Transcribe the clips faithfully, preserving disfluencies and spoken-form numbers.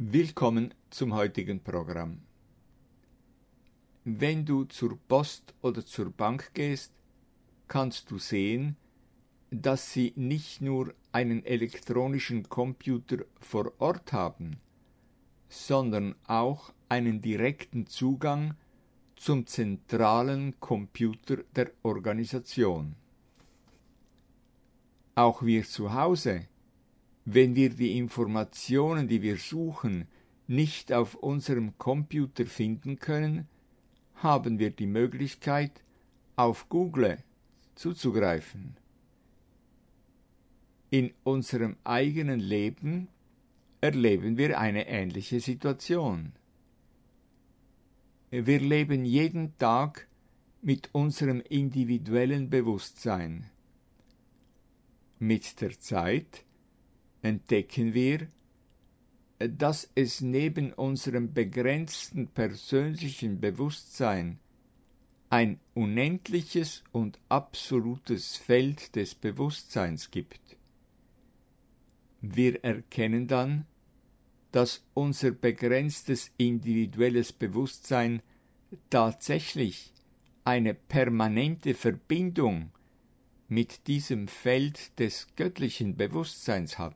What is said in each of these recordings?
Willkommen zum heutigen Programm. Wenn du zur Post oder zur Bank gehst, kannst du sehen, dass sie nicht nur einen elektronischen Computer vor Ort haben, sondern auch einen direkten Zugang zum zentralen Computer der Organisation. Auch wir zu Hause, wenn wir die Informationen, die wir suchen, nicht auf unserem Computer finden können, haben wir die Möglichkeit, auf Google zuzugreifen. In unserem eigenen Leben erleben wir eine ähnliche Situation. Wir leben jeden Tag mit unserem individuellen Bewusstsein. Mit der Zeit entdecken wir, dass es neben unserem begrenzten persönlichen Bewusstsein ein unendliches und absolutes Feld des Bewusstseins gibt. Wir erkennen dann, dass unser begrenztes individuelles Bewusstsein tatsächlich eine permanente Verbindung mit diesem Feld des göttlichen Bewusstseins hat.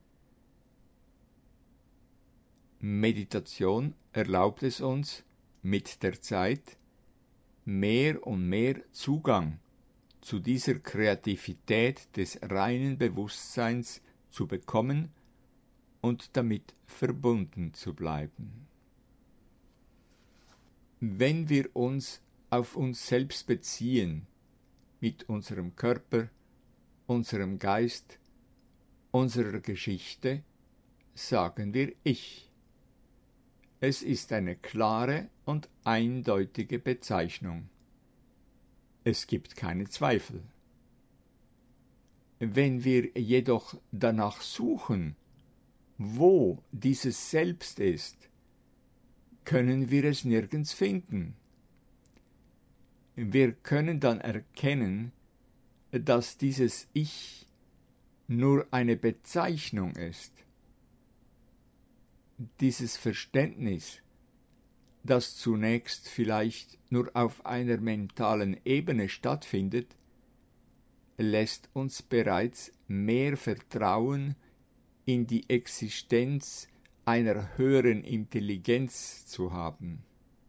Meditation erlaubt es uns, mit der Zeit mehr und mehr Zugang zu dieser Kreativität des reinen Bewusstseins zu bekommen und damit verbunden zu bleiben. Wenn wir uns auf uns selbst beziehen, mit unserem Körper, unserem Geist, unserer Geschichte, sagen wir Ich. Es ist eine klare und eindeutige Bezeichnung. Es gibt keine Zweifel. Wenn wir jedoch danach suchen, wo dieses Selbst ist, können wir es nirgends finden. Wir können dann erkennen, dass dieses Ich nur eine Bezeichnung ist. Dieses Verständnis, das zunächst vielleicht nur auf einer mentalen Ebene stattfindet, lässt uns bereits mehr Vertrauen in die Existenz einer höheren Intelligenz zu haben.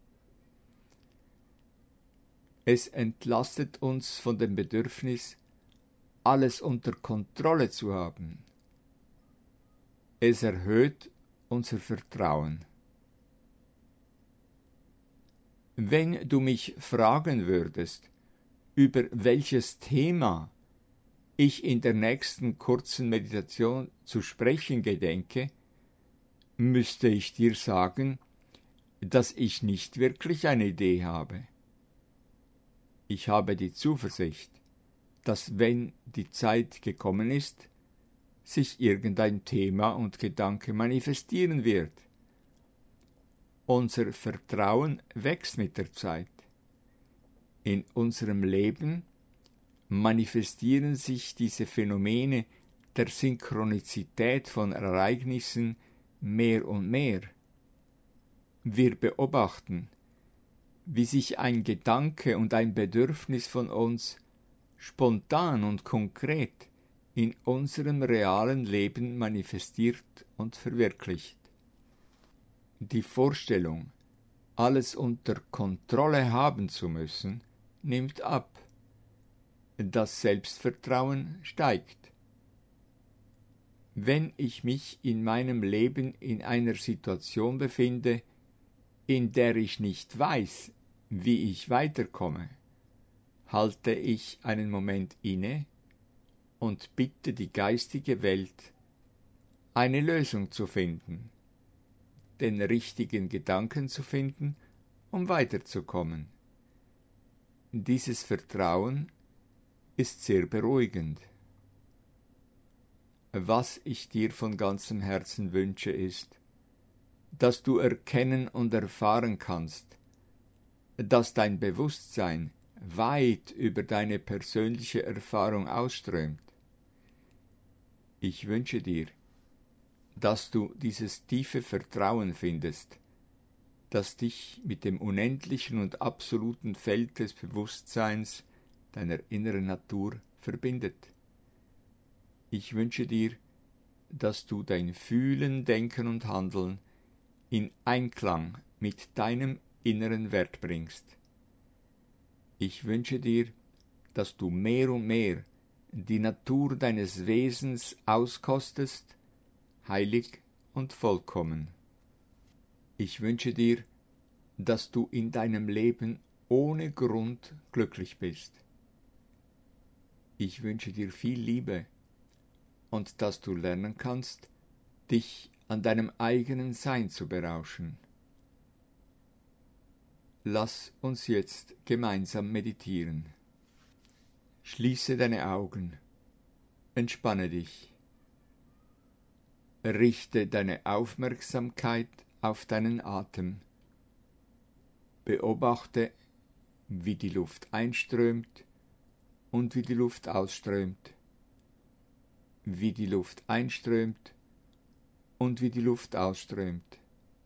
Es entlastet uns von dem Bedürfnis, alles unter Kontrolle zu haben. Es erhöht unser Vertrauen. Wenn du mich fragen würdest, über welches Thema ich in der nächsten kurzen Meditation zu sprechen gedenke, müsste ich dir sagen, dass ich nicht wirklich eine Idee habe. Ich habe die Zuversicht, dass wenn die Zeit gekommen ist, sich irgendein Thema und Gedanke manifestieren wird. Unser Vertrauen wächst mit der Zeit. In unserem Leben manifestieren sich diese Phänomene der Synchronizität von Ereignissen mehr und mehr. Wir beobachten, wie sich ein Gedanke und ein Bedürfnis von uns spontan und konkret in unserem realen Leben manifestiert und verwirklicht. Die Vorstellung, alles unter Kontrolle haben zu müssen, nimmt ab. Das Selbstvertrauen steigt. Wenn ich mich in meinem Leben in einer Situation befinde, in der ich nicht weiß, wie ich weiterkomme, halte ich einen Moment inne und bitte die geistige Welt, eine Lösung zu finden, den richtigen Gedanken zu finden, um weiterzukommen. Dieses Vertrauen ist sehr beruhigend. Was ich dir von ganzem Herzen wünsche, ist, dass du erkennen und erfahren kannst, dass dein Bewusstsein weit über deine persönliche Erfahrung ausströmt. Ich wünsche dir, dass du dieses tiefe Vertrauen findest, das dich mit dem unendlichen und absoluten Feld des Bewusstseins deiner inneren Natur verbindet. Ich wünsche dir, dass du dein Fühlen, Denken und Handeln in Einklang mit deinem inneren Wert bringst. Ich wünsche dir, dass du mehr und mehr die Natur deines Wesens auskostest, heilig und vollkommen. Ich wünsche dir, dass du in deinem Leben ohne Grund glücklich bist. Ich wünsche dir viel Liebe und dass du lernen kannst, dich an deinem eigenen Sein zu berauschen. Lass uns jetzt gemeinsam meditieren. Schließe deine Augen, entspanne dich. Richte deine Aufmerksamkeit auf deinen Atem. Beobachte, wie die Luft einströmt und wie die Luft ausströmt, wie die Luft einströmt und wie die Luft ausströmt.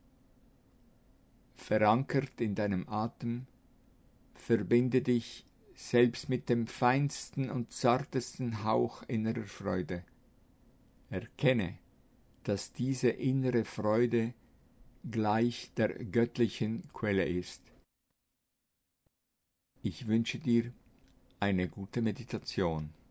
Verankert in deinem Atem, verbinde dich selbst mit dem feinsten und zartesten Hauch innerer Freude. Erkenne, dass diese innere Freude gleich der göttlichen Quelle ist. Ich wünsche dir eine gute Meditation.